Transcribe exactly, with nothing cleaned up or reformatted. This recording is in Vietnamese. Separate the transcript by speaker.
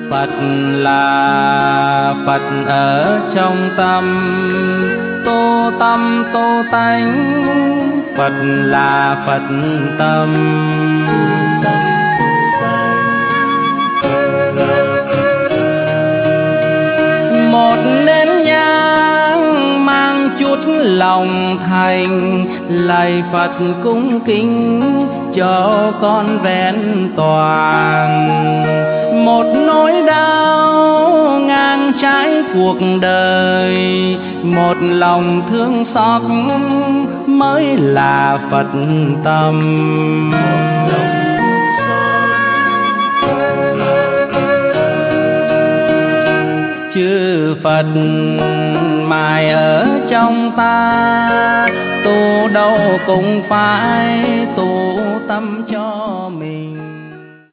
Speaker 1: Phật là Phật ở trong tâm, tu tâm tu tánh, Phật là Phật tâm. Một nén nhang mang chút lòng thành, lạy Phật cung kính cho con vẹn toàn. Một nỗi đau ngang trái cuộc đời, một lòng thương xót mới là Phật tâm. Chư Phật mài ở trong ta, tu đâu cũng phải tu tâm cho